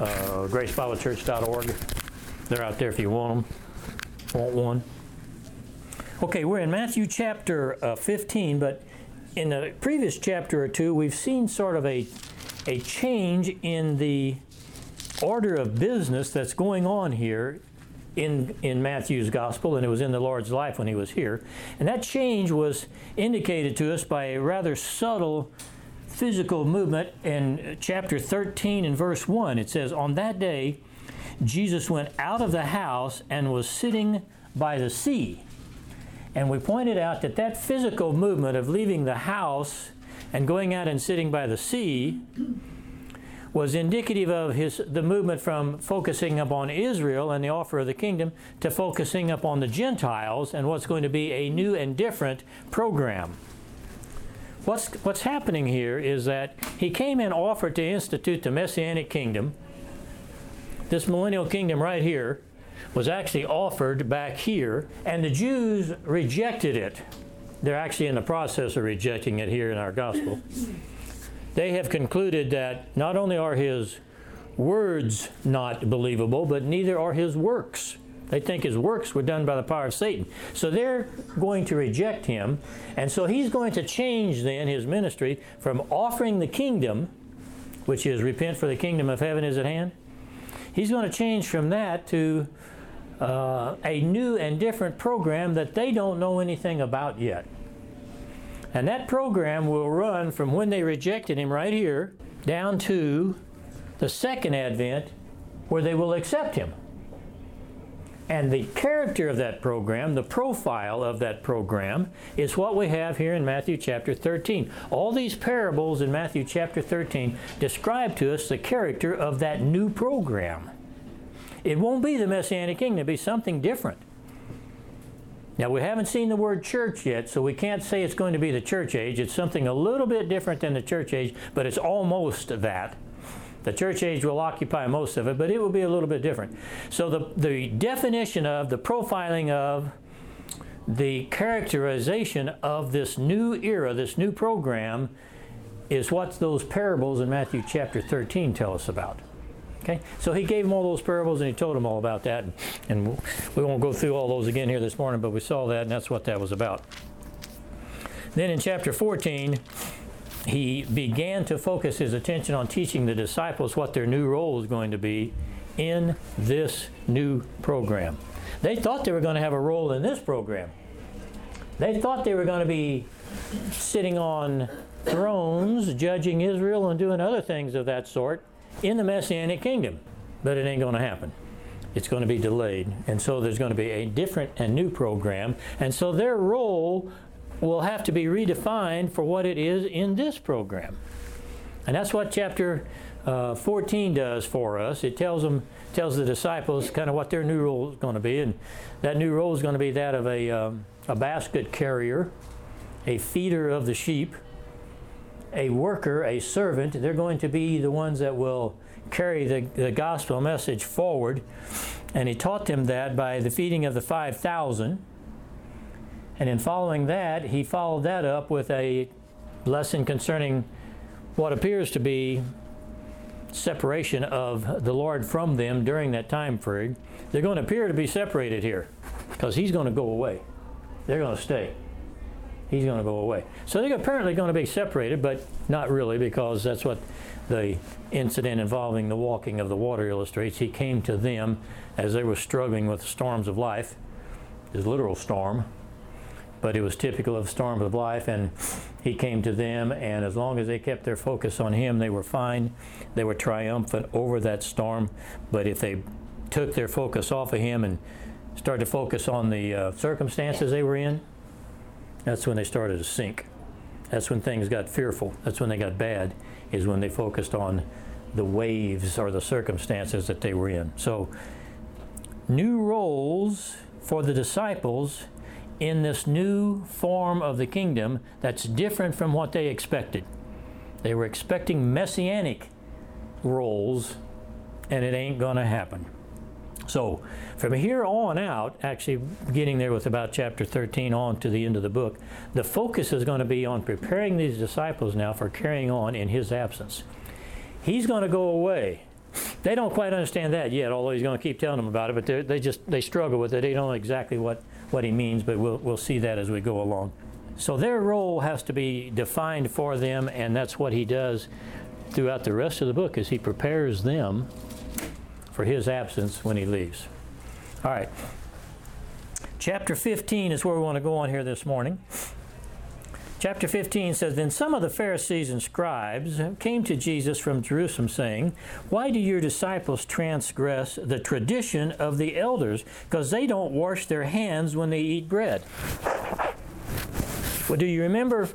gracebiblechurch.org. They're out there if you want them. Want one? Okay, we're in Matthew chapter 15, but in the previous chapter or two, we've seen sort of a change in the order of business that's going on here in Matthew's gospel, and it was in the Lord's life when he was here. And that change was indicated to us by a rather subtle physical movement in chapter 13 and verse 1. It says, "On that day, Jesus went out of the house and was sitting by the sea." And we pointed out that that physical movement of leaving the house and going out and sitting by the sea was indicative of the movement from focusing upon Israel and the offer of the kingdom to focusing upon the Gentiles and what's going to be a new and different program. What's happening here is that he came and offered to institute the Messianic kingdom. This millennial kingdom right here was actually offered back here, and the Jews rejected it. They're actually in the process of rejecting it here in our gospel. They have concluded that not only are his words not believable, but neither are his works. They think his works were done by the power of Satan. So they're going to reject him, and so he's going to change then his ministry from offering the kingdom, which is repent for the kingdom of heaven is at hand. He's going to change from that to a new and different program that they don't know anything about yet. And that program will run from when they rejected him right here down to the second advent where they will accept him. And the character of that program, the profile of that program, is what we have here in Matthew chapter 13. All these parables in Matthew chapter 13 describe to us the character of that new program. It won't be the Messianic kingdom, it'll be something different. Now, we haven't seen the word church yet, so we can't say it's going to be the church age. It's something a little bit different than the church age, but it's almost that. The church age will occupy most of it, but it will be a little bit different. So the definition of, the profiling of, the characterization of this new era, this new program, is what those parables in Matthew chapter 13 tell us about. Okay? So he gave them all those parables and he told them all about that. And we won't go through all those again here this morning, but we saw that and that's what that was about. Then in chapter 14, he began to focus his attention on teaching the disciples what their new role is going to be in this new program. They thought they were going to have a role in this program. They thought they were going to be sitting on thrones, judging Israel and doing other things of that sort in the Messianic kingdom. But it ain't going to happen. It's going to be delayed. And so there's going to be a different and new program. And so their role will have to be redefined for what it is in this program. And that's what chapter 14 does for us. It tells the disciples kind of what their new role is going to be. And that new role is going to be that of a basket carrier, a feeder of the sheep, a worker, a servant. They're going to be the ones that will carry the gospel message forward. And he taught them that by the feeding of the 5,000. And in following that, he followed that up with a lesson concerning what appears to be separation of the Lord from them during that time period. They're going to appear to be separated here because he's going to go away. They're going to stay. He's going to go away. So they're apparently going to be separated, but not really, because that's what the incident involving the walking of the water illustrates. He came to them as they were struggling with the storms of life, his literal storm, but it was typical of storms of life, and he came to them, and as long as they kept their focus on him, they were fine. They were triumphant over that storm. But if they took their focus off of him and started to focus on the circumstances they were in, that's when they started to sink. That's when things got fearful. That's when they got bad, is when they focused on the waves or the circumstances that they were in. So, new roles for the disciples in this new form of the kingdom that's different from what they expected. They were expecting messianic roles, and it ain't going to happen. So from here on out, actually getting there with about chapter 13 on to the end of the book, the focus is going to be on preparing these disciples now for carrying on in his absence. He's going to go away. They don't quite understand that yet, although he's going to keep telling them about it, but they struggle with it. They don't know exactly what he means, but we'll see that as we go along. So their role has to be defined for them, and that's what he does throughout the rest of the book, is he prepares them for his absence when he leaves. All right. Chapter 15 is where we want to go on here this morning. Chapter 15 says, Then some of the Pharisees and scribes came to Jesus from Jerusalem, saying, Why do your disciples transgress the tradition of the elders? Because they don't wash their hands when they eat bread. Well, do you remember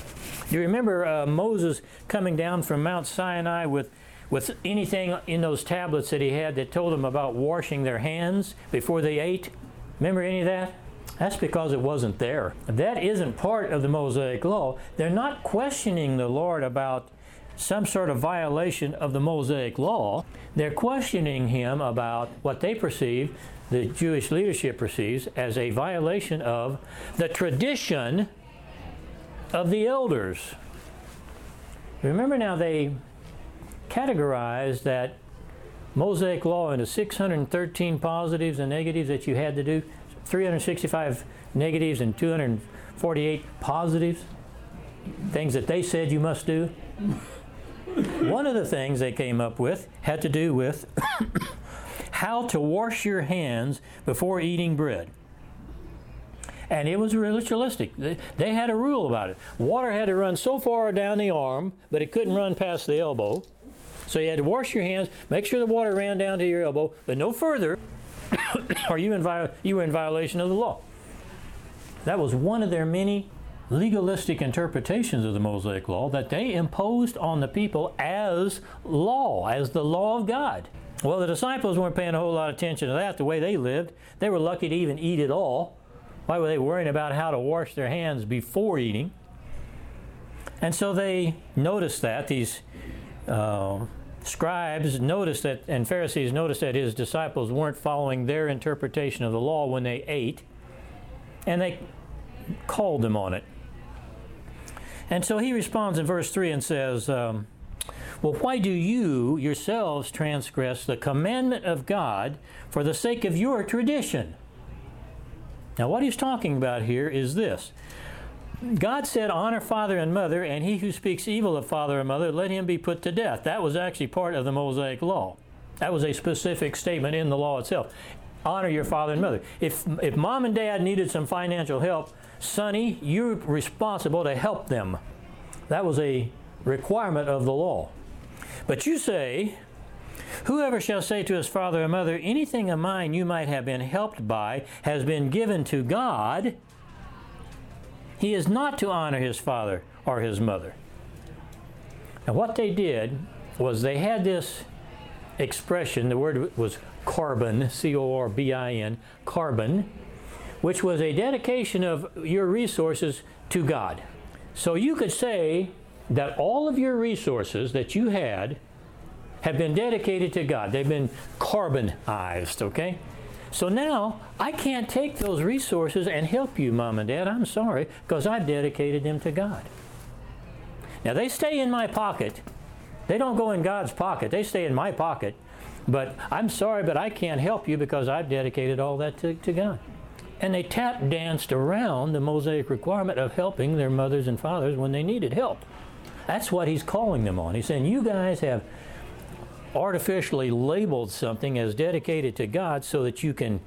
Moses coming down from Mount Sinai with anything in those tablets that he had that told them about washing their hands before they ate? Remember any of that? That's because it wasn't there. That isn't part of the Mosaic Law. They're not questioning the Lord about some sort of violation of the Mosaic Law. They're questioning him about what they perceive, the Jewish leadership perceives, as a violation of the tradition of the elders. Remember now, they categorized that Mosaic Law into 613 positives and negatives that you had to do, 365 negatives and 248 positives, things that they said you must do. One of the things they came up with had to do with how to wash your hands before eating bread. And it was ritualistic. They had a rule about it. Water had to run so far down the arm, but it couldn't run past the elbow. So you had to wash your hands, make sure the water ran down to your elbow, but no further, or you were in violation of the law. That was one of their many legalistic interpretations of the Mosaic Law that they imposed on the people as law, as the law of God. Well, the disciples weren't paying a whole lot of attention to that, the way they lived. They were lucky to even eat at all. Why were they worrying about how to wash their hands before eating? And so they noticed that, these scribes noticed that, and Pharisees noticed that his disciples weren't following their interpretation of the law when they ate, and they called them on it. And so he responds in verse 3 and says, Well, why do you yourselves transgress the commandment of God for the sake of your tradition? Now, what he's talking about here is this. God said, honor father and mother, and he who speaks evil of father and mother, let him be put to death. That was actually part of the Mosaic Law. That was a specific statement in the law itself. Honor your father and mother. If mom and dad needed some financial help, Sonny, you're responsible to help them. That was a requirement of the law. But you say, whoever shall say to his father or mother, anything of mine you might have been helped by has been given to God, he is not to honor his father or his mother. And what they did was they had this expression, the word was Corban, C-O-R-B-I-N, Corban, which was a dedication of your resources to God. So you could say that all of your resources that you had have been dedicated to God. They've been Corbanized, okay? So now, I can't take those resources and help you, Mom and Dad. I'm sorry, because I've dedicated them to God. Now, they stay in my pocket. They don't go in God's pocket. They stay in my pocket. But I'm sorry, but I can't help you because I've dedicated all that to God. And they tap danced around the Mosaic requirement of helping their mothers and fathers when they needed help. That's what he's calling them on. He's saying, you guys have artificially labeled something as dedicated to God so that you can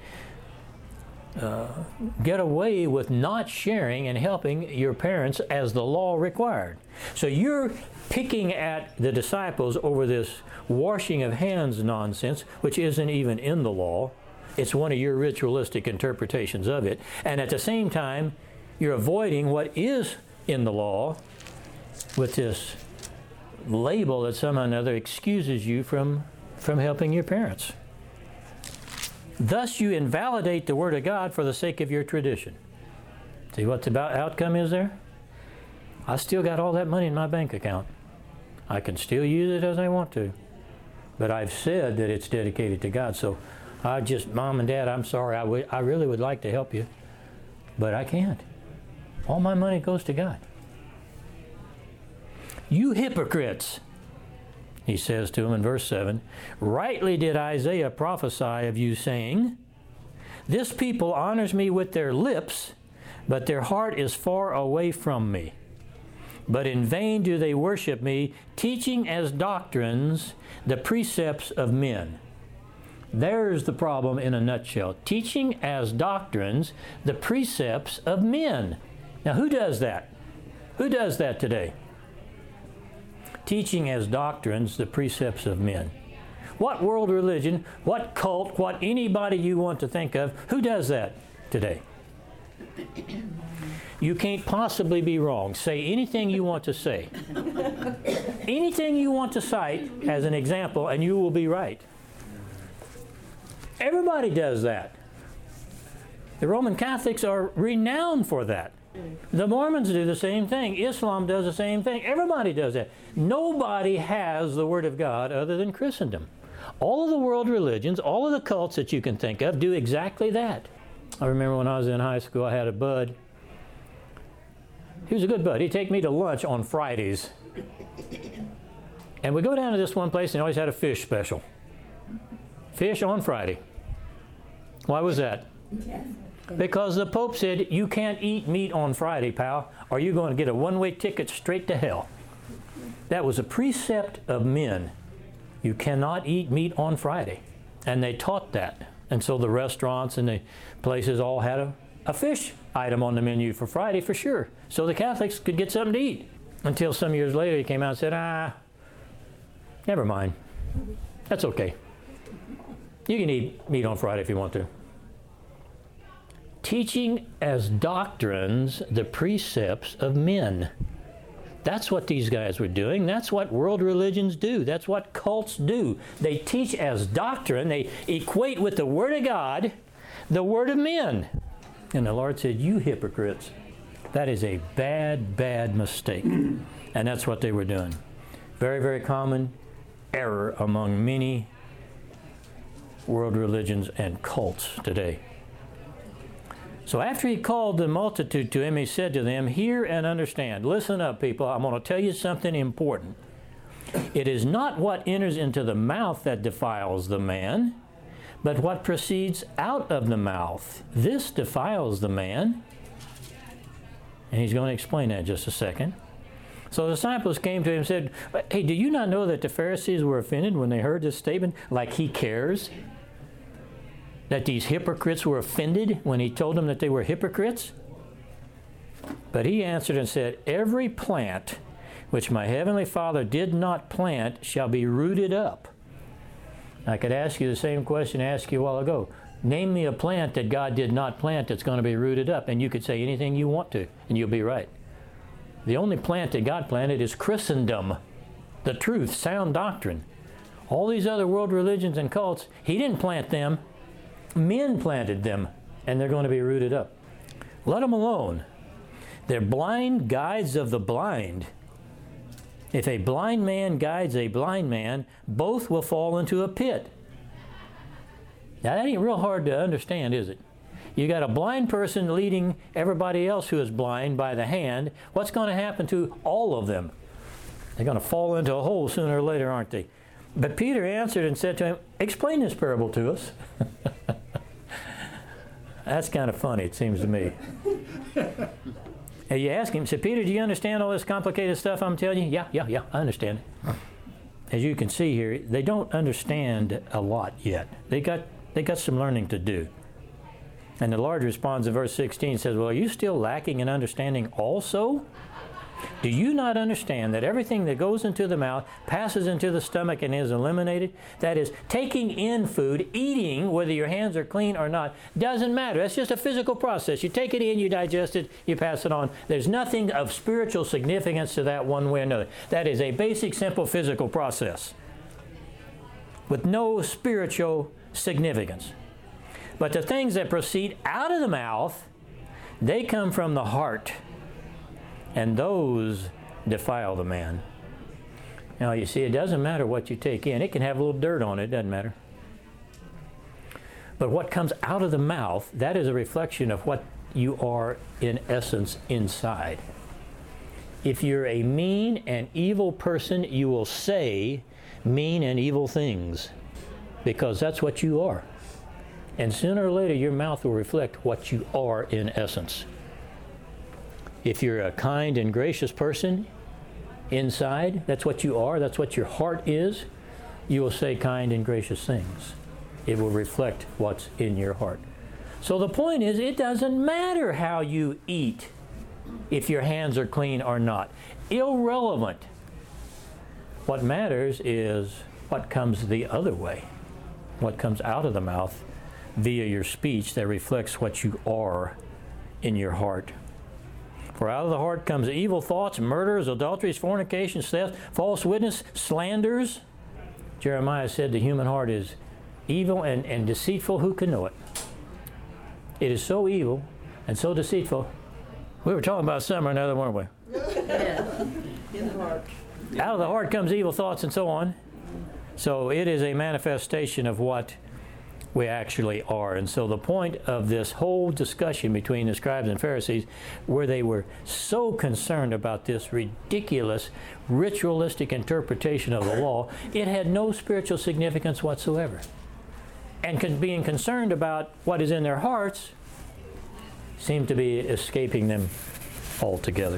get away with not sharing and helping your parents as the law required. So you're picking at the disciples over this washing of hands nonsense, which isn't even in the law. It's one of your ritualistic interpretations of it. And at the same time, you're avoiding what is in the law with this label that somehow or another excuses you from helping your parents. Thus you invalidate the Word of God for the sake of your tradition. See what the outcome is there? I still got all that money in my bank account. I can still use it as I want to. But I've said that it's dedicated to God. So Mom and Dad, I'm sorry. I really would like to help you. But I can't. All my money goes to God. You hypocrites! He says to him in verse 7, "Rightly did Isaiah prophesy of you, saying, This people honors me with their lips, but their heart is far away from me. But in vain do they worship me, teaching as doctrines the precepts of men." There's the problem in a nutshell. Teaching as doctrines the precepts of men. Now, who does that? Who does that today? Teaching as doctrines the precepts of men. What world religion, what cult, what anybody you want to think of, who does that today? You can't possibly be wrong. Say anything you want to say. Anything you want to cite as an example, and you will be right. Everybody does that. The Roman Catholics are renowned for that. The Mormons do the same thing. Islam does the same thing. Everybody does that. Nobody has the Word of God other than Christendom. All of the world religions, all of the cults that you can think of do exactly that. I remember when I was in high school, I had a bud. He was a good bud. He'd take me to lunch on Fridays. And we'd go down to this one place and they always had a fish special. Fish on Friday. Why was that? Because the Pope said, you can't eat meat on Friday, pal, or you're going to get a one-way ticket straight to hell. That was a precept of men. You cannot eat meat on Friday. And they taught that. And so the restaurants and the places all had a fish item on the menu for Friday for sure. So the Catholics could get something to eat. Until some years later he came out and said, never mind. That's okay. You can eat meat on Friday if you want to. Teaching as doctrines the precepts of men. That's what these guys were doing. That's what world religions do. That's what cults do. They teach as doctrine. They equate with the Word of God the word of men. And the Lord said, you hypocrites. That is a bad, bad mistake. And that's what they were doing. Very, very common error among many world religions and cults today. So after he called the multitude to him, he said to them, hear and understand. Listen up, people. I'm going to tell you something important. It is not what enters into the mouth that defiles the man, but what proceeds out of the mouth. This defiles the man. And he's going to explain that in just a second. So the disciples came to him and said, hey, do you not know that the Pharisees were offended when they heard this statement? Like he cares? That these hypocrites were offended when he told them that they were hypocrites? But he answered and said, every plant which my heavenly Father did not plant shall be rooted up. I could ask you the same question I asked you a while ago. Name me a plant that God did not plant that's going to be rooted up. And you could say anything you want to, and you'll be right. The only plant that God planted is Christendom, the truth, sound doctrine. All these other world religions and cults, he didn't plant them. Men planted them, and they're going to be rooted up. Let them alone. They're blind guides of the blind. If a blind man guides a blind man, both will fall into a pit. Now, that ain't real hard to understand, is it? You got a blind person leading everybody else who is blind by the hand. What's going to happen to all of them? They're going to fall into a hole sooner or later, aren't they? But Peter answered and said to him, explain this parable to us. That's kind of funny, it seems to me. And you ask him, say, Peter, do you understand all this complicated stuff I'm telling you? Yeah, I understand it. As you can see here, they don't understand a lot yet. They got some learning to do. And the Lord responds in verse 16, says, well, are you still lacking in understanding also? Do you not understand that everything that goes into the mouth passes into the stomach and is eliminated? That is, taking in food, eating, whether your hands are clean or not, doesn't matter. That's just a physical process. You take it in, you digest it, you pass it on. There's nothing of spiritual significance to that one way or another. That is a basic, simple physical process with no spiritual significance. But the things that proceed out of the mouth, they come from the heart. And those defile the man. Now, you see, it doesn't matter what you take in. It can have a little dirt on it. It doesn't matter. But what comes out of the mouth, that is a reflection of what you are in essence inside. If you're a mean and evil person, you will say mean and evil things, because that's what you are. And sooner or later, your mouth will reflect what you are in essence. If you're a kind and gracious person inside, that's what you are, that's what your heart is, you will say kind and gracious things. It will reflect what's in your heart. So the point is, it doesn't matter how you eat, if your hands are clean or not. Irrelevant. What matters is what comes the other way, what comes out of the mouth via your speech that reflects what you are in your heart. For out of the heart comes evil thoughts, murders, adulteries, fornications, thefts, false witness, slanders. Jeremiah said the human heart is evil and deceitful. Who can know it? It is so evil and so deceitful. We were talking about summer and other, weren't we? Yeah. In the heart. Out of the heart comes evil thoughts and so on. So it is a manifestation of what we actually are. And so the point of this whole discussion between the scribes and Pharisees, where they were so concerned about this ridiculous ritualistic interpretation of the law, it had no spiritual significance whatsoever. And being concerned about what is in their hearts seemed to be escaping them altogether.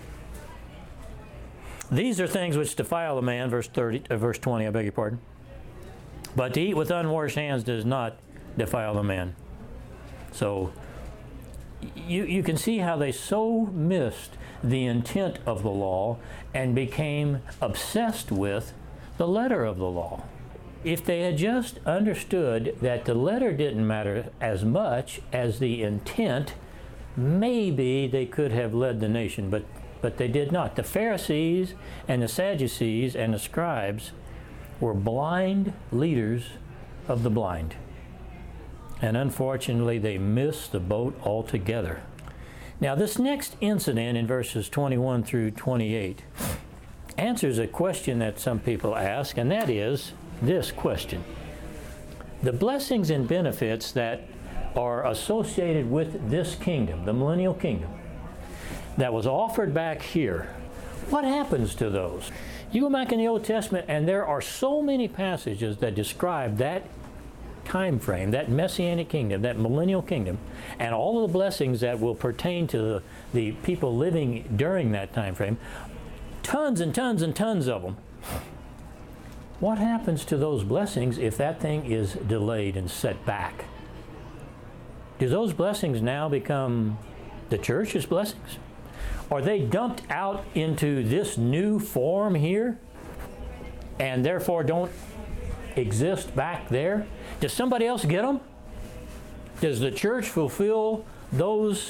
These are things which defile a man, verse 20, I beg your pardon. But to eat with unwashed hands does not defile the man. So you can see how they so missed the intent of the law and became obsessed with the letter of the law. If they had just understood that the letter didn't matter as much as the intent, maybe they could have led the nation, but they did not. The Pharisees and the Sadducees and the scribes were blind leaders of the blind. And unfortunately, they missed the boat altogether. Now, this next incident in verses 21 through 28 answers a question that some people ask, and that is this question. The blessings and benefits that are associated with this kingdom, the millennial kingdom, that was offered back here, what happens to those? You go back in the Old Testament, and there are so many passages that describe that time frame, that messianic kingdom, that millennial kingdom, and all of the blessings that will pertain to the people living during that time frame. Tons and tons and tons of them. What happens to those blessings if that thing is delayed and set back? Do those blessings now become the church's blessings? Are they dumped out into this new form here and therefore don't exist back there? Does somebody else get them? Does the church fulfill those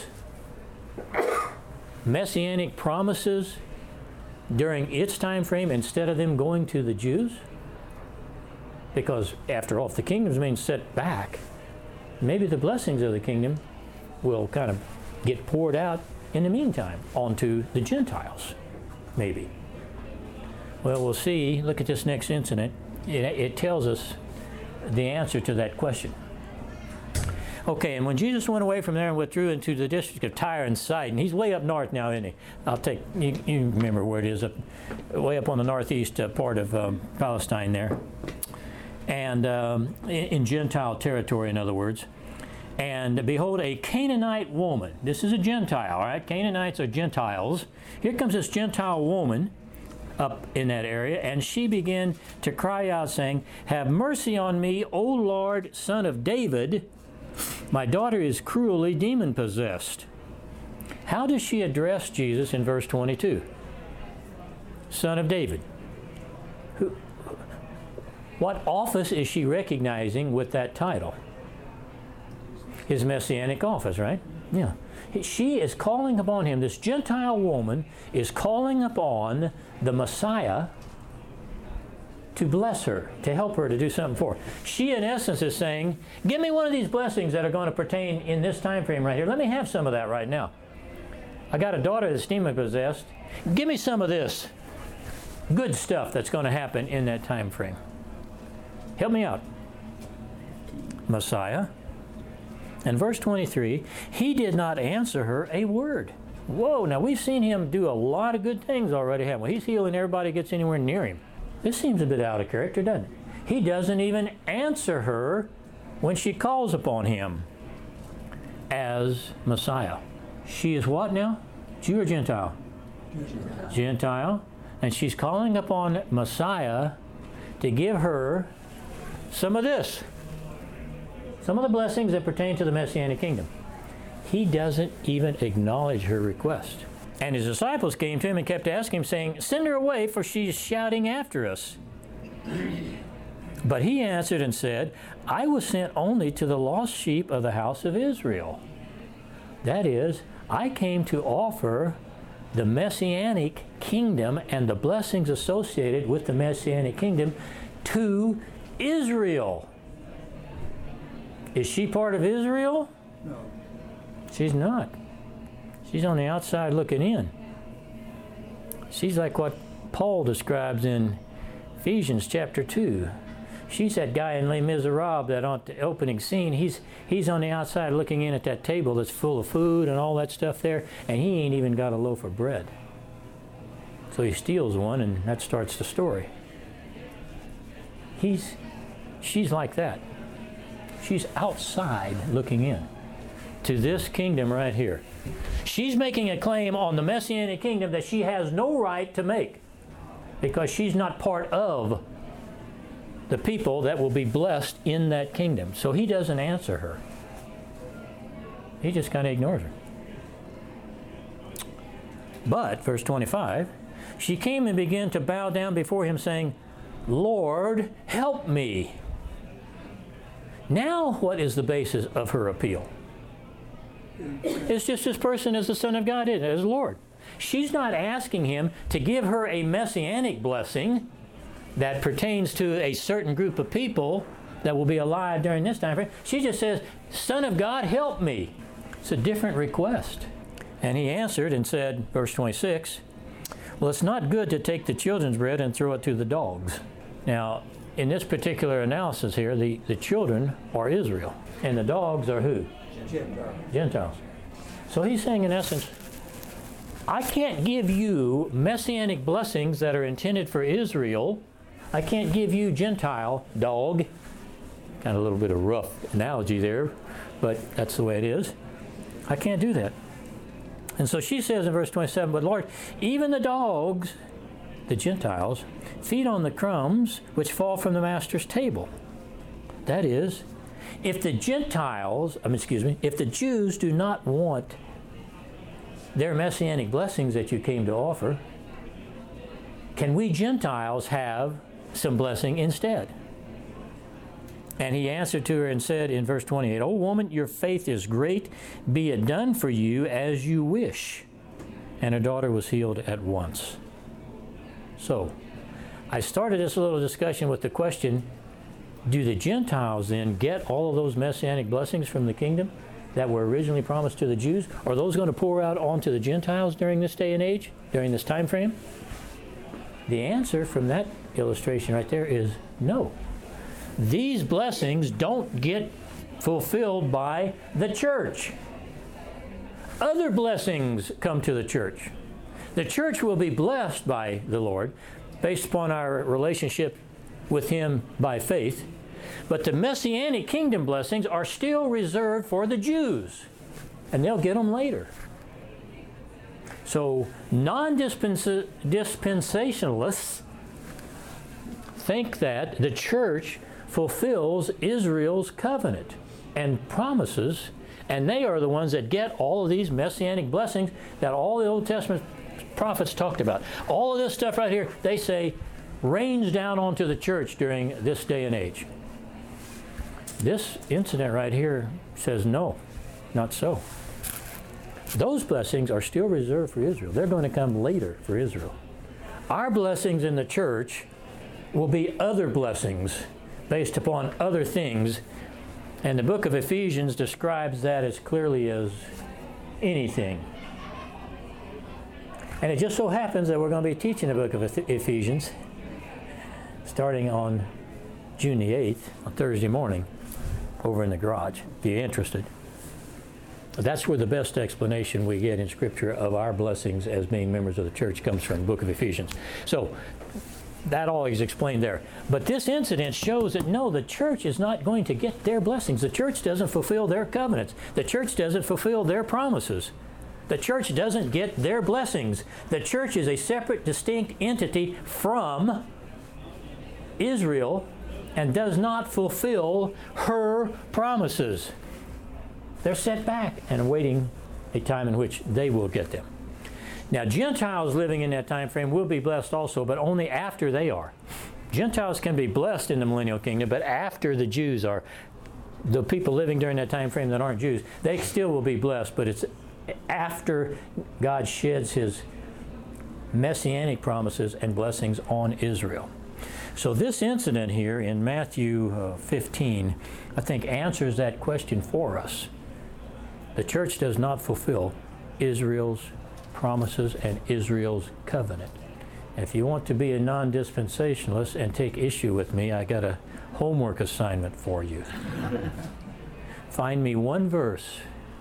messianic promises during its time frame instead of them going to the Jews? Because after all, if the kingdom's being set back, maybe the blessings of the kingdom will kind of get poured out in the meantime onto the Gentiles, maybe. Well, we'll see. Look at this next incident. It tells us the answer to that question. Okay, and when Jesus went away from there and withdrew into the district of Tyre and Sidon, he's way up north now, isn't he? You remember where it is, way up on the northeast part of Palestine there. And in Gentile territory, in other words. And behold, a Canaanite woman. This is a Gentile, all right? Canaanites are Gentiles. Here comes this Gentile woman up in that area, and she began to cry out, saying, "Have mercy on me, O Lord, Son of David. My daughter is cruelly demon-possessed." How does she address Jesus in verse 22? Son of David. What office is she recognizing with that title? His messianic office, right? Yeah. She is calling upon him. This Gentile woman is calling upon the Messiah to bless her, to help her, to do something for her. She, in essence, is saying, give me one of these blessings that are going to pertain in this time frame right here. Let me have some of that right now. I got a daughter that's demon-possessed. Give me some of this good stuff that's going to happen in that time frame. Help me out. Messiah. And verse 23, he did not answer her a word. Whoa, now we've seen him do a lot of good things already, haven't we? He's healing everybody who gets anywhere near him. This seems a bit out of character, doesn't it? He doesn't even answer her when she calls upon him as Messiah. She is what now? Jew or Gentile? Gentile. And she's calling upon Messiah to give her some of this. Some of the blessings that pertain to the Messianic kingdom. He doesn't even acknowledge her request. And his disciples came to him and kept asking him, saying, "Send her away, for she is shouting after us." But he answered and said, "I was sent only to the lost sheep of the house of Israel." That is, I came to offer the Messianic kingdom and the blessings associated with the Messianic kingdom to Israel. Is she part of Israel? No. She's not. She's on the outside looking in. She's like what Paul describes in Ephesians chapter 2. She's that guy in Les Miserables, that on the opening scene, he's on the outside looking in at that table that's full of food and all that stuff there, and he ain't even got a loaf of bread. So he steals one, and that starts the story. She's like that. She's outside looking in to this kingdom right here. She's making a claim on the Messianic kingdom that she has no right to make, because she's not part of the people that will be blessed in that kingdom. So he doesn't answer her. He just kind of ignores her. But, verse 25, she came and began to bow down before him, saying, "Lord, help me." Now, what is the basis of her appeal? It's just this person as the Son of God is, as Lord. She's not asking him to give her a messianic blessing that pertains to a certain group of people that will be alive during this time frame. She just says, "Son of God, help me." It's a different request. And he answered and said, verse 26, "Well, it's not good to take the children's bread and throw it to the dogs." Now, in this particular analysis here, the children are Israel, and the dogs are who? Gentiles. So he's saying, in essence, I can't give you messianic blessings that are intended for Israel. I can't give you Gentile dog. Kind of a little bit of rough analogy there, but that's the way it is. I can't do that. And so she says in verse 27, "But Lord, even the dogs," the Gentiles, "feed on the crumbs which fall from the master's table." That is, if the if the Jews do not want their messianic blessings that you came to offer, can we Gentiles have some blessing instead? And he answered to her and said in verse 28, "O woman, your faith is great. Be it done for you as you wish." And her daughter was healed at once. So, I started this little discussion with the question, do the Gentiles then get all of those messianic blessings from the kingdom that were originally promised to the Jews? Are those going to pour out onto the Gentiles during this day and age, during this time frame? The answer from that illustration right there is no. These blessings don't get fulfilled by the church. Other blessings come to the church. The church will be blessed by the Lord based upon our relationship with Him by faith. But the Messianic kingdom blessings are still reserved for the Jews, and they'll get them later. So non-dispensationalists think that the church fulfills Israel's covenant and promises, and they are the ones that get all of these messianic blessings that all the Old Testament prophets talked about. All of this stuff right here, they say, rains down onto the church during this day and age. This incident right here says no, not so. Those blessings are still reserved for Israel. They're going to come later for Israel. Our blessings in the church will be other blessings based upon other things, and the book of Ephesians describes that as clearly as anything. And it just so happens that we're going to be teaching the book of Ephesians starting on June the 8th, on Thursday morning, over in the garage, if you're interested. That's where the best explanation we get in Scripture of our blessings as being members of the church comes from, the book of Ephesians. So, that all is explained there. But this incident shows that no, the church is not going to get their blessings. The church doesn't fulfill their covenants. The church doesn't fulfill their promises. The church doesn't get their blessings. The church is a separate, distinct entity from Israel and does not fulfill her promises. They're set back and awaiting a time in which they will get them. Now, Gentiles living in that time frame will be blessed also, but only after they are. Gentiles can be blessed in the millennial kingdom, but after the Jews are, the people living during that time frame that aren't Jews, they still will be blessed, but it's after God sheds his messianic promises and blessings on Israel. So this incident here in Matthew 15, I think answers that question for us. The church does not fulfill Israel's promises and Israel's covenant. If you want to be a non-dispensationalist and take issue with me, I got a homework assignment for you. Find me one verse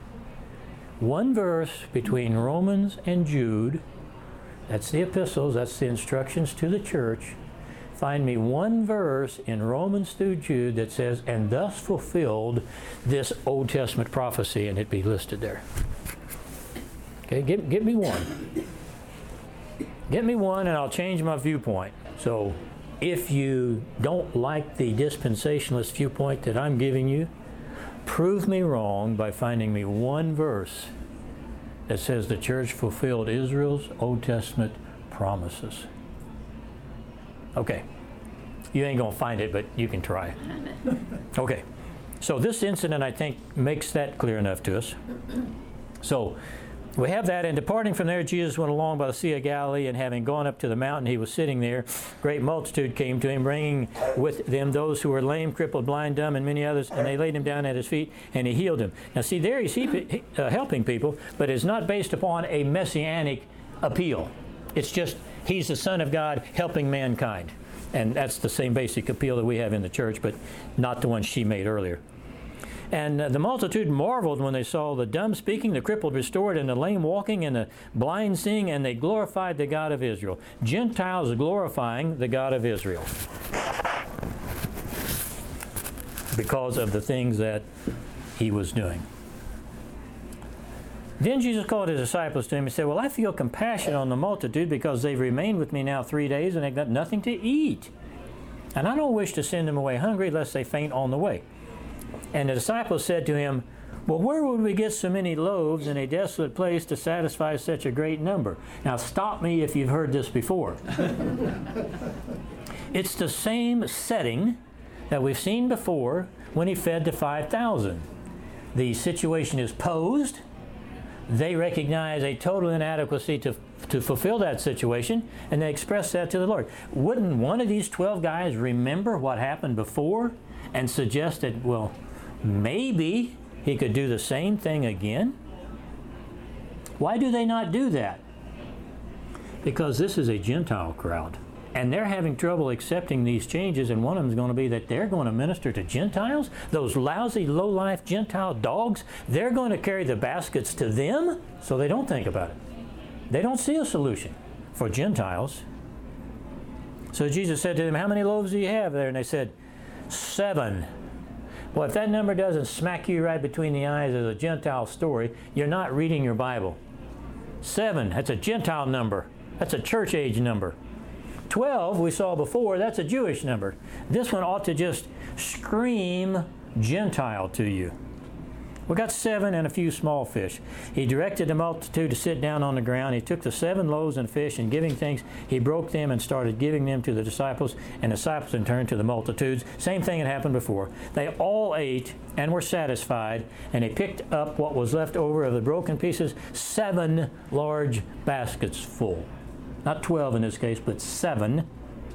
between Romans and Jude. That's the epistles, that's the instructions to the church. Find me one verse in Romans through Jude that says, and thus fulfilled this Old Testament prophecy, and it be listed there. Okay, get me one. Get me one and I'll change my viewpoint. So if you don't like the dispensationalist viewpoint that I'm giving you, prove me wrong by finding me one verse that says the church fulfilled Israel's Old Testament promises. Okay. You ain't going to find it, but you can try. Okay. So this incident, I think, makes that clear enough to us. So we have that, and departing from there, Jesus went along by the Sea of Galilee, and having gone up to the mountain, he was sitting there. Great multitude came to him, bringing with them those who were lame, crippled, blind, dumb, and many others, and they laid him down at his feet, and he healed them. Now see, there he's helping people, but it's not based upon a messianic appeal. It's just, he's the Son of God helping mankind. And that's the same basic appeal that we have in the church, but not the one she made earlier. And the multitude marveled when they saw the dumb speaking, the crippled restored, and the lame walking, and the blind seeing, and they glorified the God of Israel. Gentiles glorifying the God of Israel because of the things that he was doing. Then Jesus called his disciples to him and said, well, I feel compassion on the multitude because they've remained with me now 3 days and they've got nothing to eat. And I don't wish to send them away hungry lest they faint on the way. And the disciples said to him, well, where would we get so many loaves in a desolate place to satisfy such a great number? Now stop me if you've heard this before. It's the same setting that we've seen before when he fed the 5,000. The situation is posed. They recognize a total inadequacy to fulfill that situation, and they express that to the Lord. Wouldn't one of these 12 guys remember what happened before and suggest that, well, maybe he could do the same thing again? Why do they not do that? Because this is a Gentile crowd, and they're having trouble accepting these changes, and one of them is going to be that they're going to minister to Gentiles, those lousy, low-life Gentile dogs. They're going to carry the baskets to them, so they don't think about it. They don't see a solution for Gentiles. So Jesus said to them, how many loaves do you have there? And they said, 7. Well, if that number doesn't smack you right between the eyes as a Gentile story, you're not reading your Bible. 7, that's a Gentile number. That's a church age number. 12, we saw before, that's a Jewish number. This one ought to just scream Gentile to you. We got 7 and a few small fish. He directed the multitude to sit down on the ground. He took the 7 loaves and fish, and giving thanks, he broke them and started giving them to the disciples, and the disciples in turn to the multitudes. Same thing had happened before. They all ate and were satisfied, and they picked up what was left over of the broken pieces, 7 large baskets full. Not 12 in this case, but 7.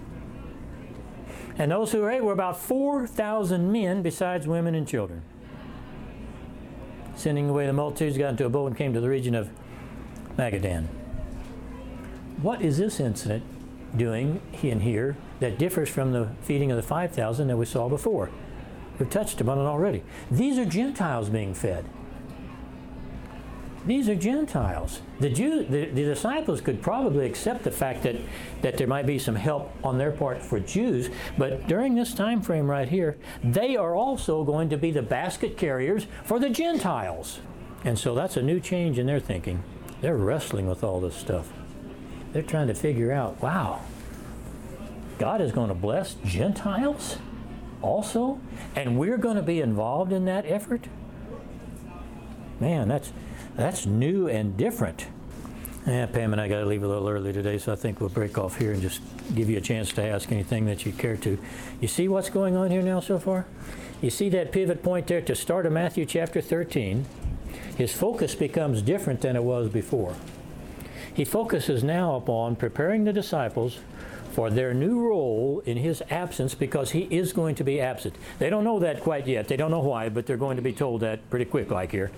And those who ate were about 4,000 men, besides women and children. Sending away the multitudes, got into a boat and came to the region of Magadan. What is this incident doing in here that differs from the feeding of the 5,000 that we saw before? We've touched upon it already. These are Gentiles being fed. These are Gentiles. The disciples could probably accept the fact that there might be some help on their part for Jews, but during this time frame right here, they are also going to be the basket carriers for the Gentiles. And so that's a new change in their thinking. They're wrestling with all this stuff. They're trying to figure out, wow, God is going to bless Gentiles also? And we're going to be involved in that effort? Man, that's new and different. Pam and I got to leave a little early today, so I think we'll break off here and just give you a chance to ask anything that you care to. You see what's going on here now so far? You see that pivot point there to start of Matthew chapter 13? His focus becomes different than it was before. He focuses now upon preparing the disciples for their new role in his absence, because he is going to be absent. They don't know that quite yet. They don't know why, but they're going to be told that pretty quick like here.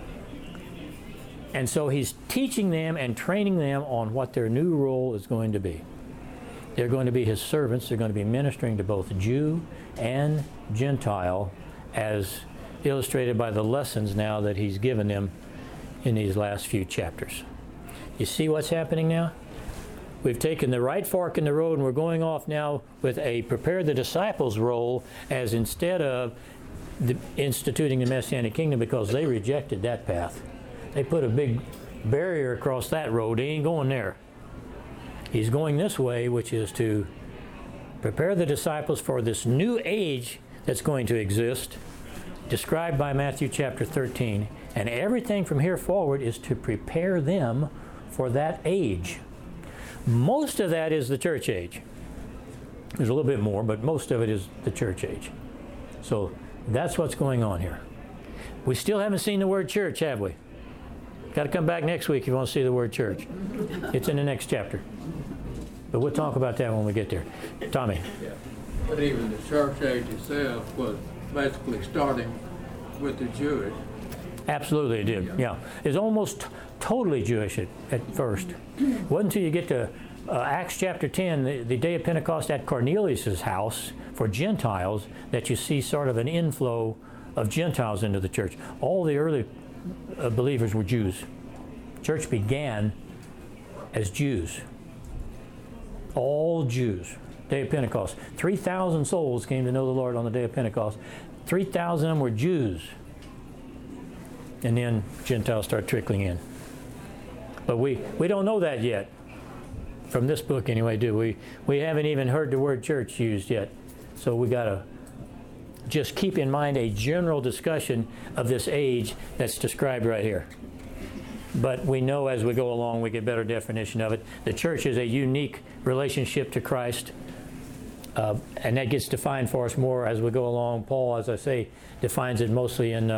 And so he's teaching them and training them on what their new role is going to be. They're going to be his servants. They're going to be ministering to both Jew and Gentile, as illustrated by the lessons now that he's given them in these last few chapters. You see what's happening now? We've taken the right fork in the road, and we're going off now with a prepare the disciples role, as instead of instituting the Messianic kingdom, because they rejected that path. They put a big barrier across that road. They ain't going there. He's going this way, which is to prepare the disciples for this new age that's going to exist, described by Matthew chapter 13. And everything from here forward is to prepare them for that age. Most of that is the church age. There's a little bit more, but most of it is the church age. So that's what's going on here. We still haven't seen the word church, have we? Got to come back next week if you want to see the word church. It's in the next chapter. But we'll talk about that when we get there. Tommy. Yeah. But even the church age itself was basically starting with the Jewish. Absolutely it did, yeah. It's almost totally Jewish at first. It wasn't until you get to Acts chapter 10, the day of Pentecost at Cornelius' house for Gentiles, that you see sort of an inflow of Gentiles into the church. All the early believers were Jews. Church began as Jews. All Jews. Day of Pentecost. 3,000 souls came to know the Lord on the day of Pentecost. 3,000 of them were Jews. And then Gentiles start trickling in. But we don't know that yet. From this book anyway, do we? We haven't even heard the word church used yet. So we got to just keep in mind a general discussion of this age that's described right here. But we know as we go along, we get better definition of it. The church is a unique relationship to Christ. And that gets defined for us more as we go along. Paul, as I say, defines it mostly in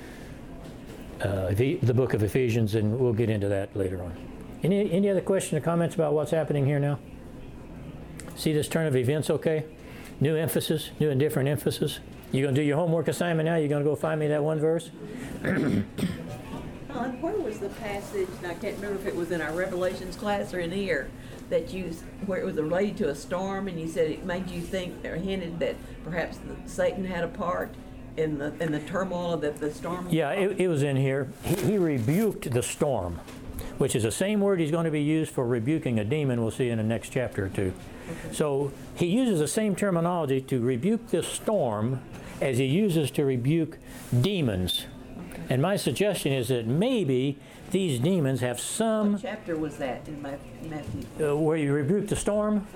the book of Ephesians, and we'll get into that later on. Any other questions or comments about what's happening here now? See this turn of events okay? New emphasis, new and different emphasis. You going to do your homework assignment now? You going to go find me that one verse? Where was the passage, and I can't remember if it was in our Revelations class or in here, where it was related to a storm, and you said it made you think or hinted that perhaps Satan had a part in the turmoil of the storm? Yeah, it was in here. He rebuked the storm, which is the same word he's going to be used for rebuking a demon. We'll see in the next chapter or two. Okay. So he uses the same terminology to rebuke this storm as he uses to rebuke demons. Okay. And my suggestion is that maybe these demons have some... What chapter was that in Matthew? Where you rebuke the storm?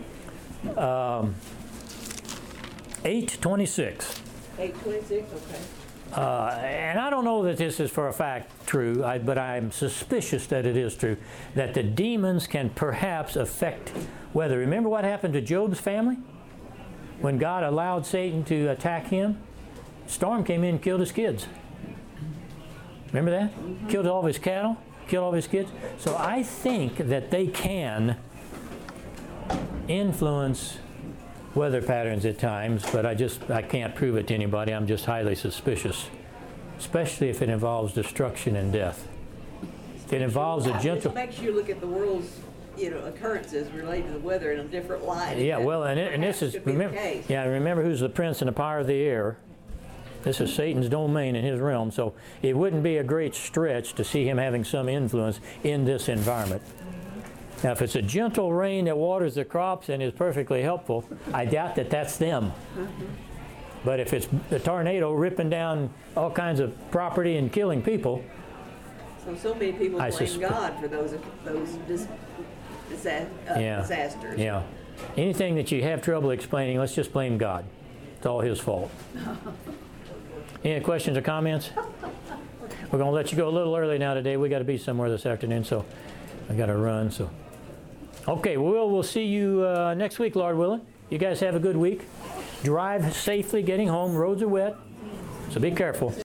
8:26. 8:26, okay. And I don't know that this is for a fact true, but I'm suspicious that it is true, that the demons can perhaps affect weather. Remember what happened to Job's family? When God allowed Satan to attack him? Storm came in and killed his kids. Remember that? Mm-hmm. Killed all of his cattle, killed all of his kids. So I think that they can influence weather patterns at times, but I can't prove it to anybody. I'm just highly suspicious, especially if it involves destruction and death. If it involves a gentle... It makes you look at the world's occurrences related to the weather in a different light. Yeah, well, and this is... Remember who's the prince and the power of the air. This is Satan's domain in his realm, so it wouldn't be a great stretch to see him having some influence in this environment. Now, if it's a gentle rain that waters the crops and is perfectly helpful, I doubt that that's them. But if it's a tornado ripping down all kinds of property and killing people, So many people I blame suspect- God for those disasters. yeah. Anything that you have trouble explaining, let's just blame God. It's all his fault. Any questions or comments? We're going to let you go a little early now today. We got to be somewhere this afternoon, so I got to run. So, okay, we'll see you next week, Lord willing. You guys have a good week. Drive safely getting home. Roads are wet, so be careful.